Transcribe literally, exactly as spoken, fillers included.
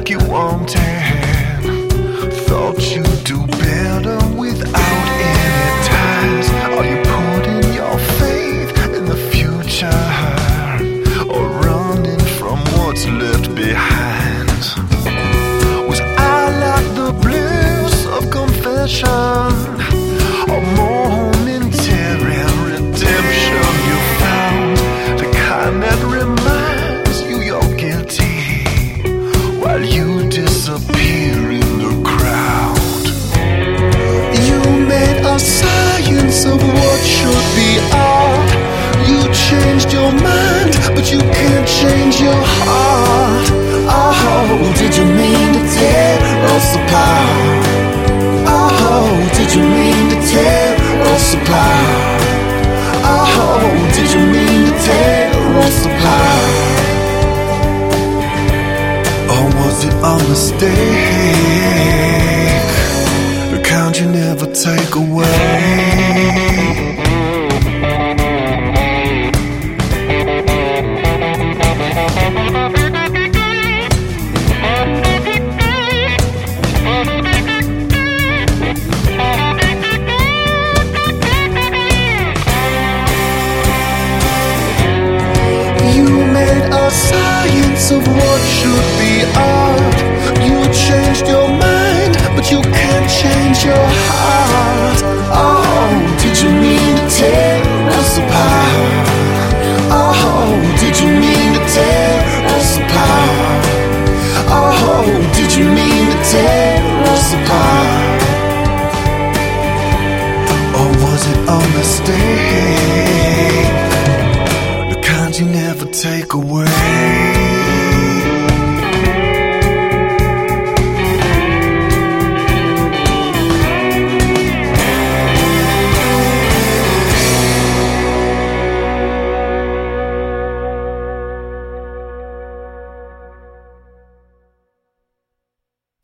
like you wanted. Thought you'd do better without any ties. Are you putting your faith in the future, or running from what's left behind? Was I like the bliss of confession, or momentary redemption you found? The kind that reminds you you're guilty while you disappear in the crowd. You made a science of what should be art. You changed your mind, but you can't change your heart. Oh, did you mean to tear us apart? Oh, did you mean to tear us apart? Oh, did you mean to tear us apart? Or was it a mistake? The kind you never take away. Science of what should be art. You changed your mind, but you can't change your heart. Oh, did you mean to tear us apart? Oh, did you mean to tear us apart? Oh, did you mean to tear us apart? Or was it a mistake? You never take away.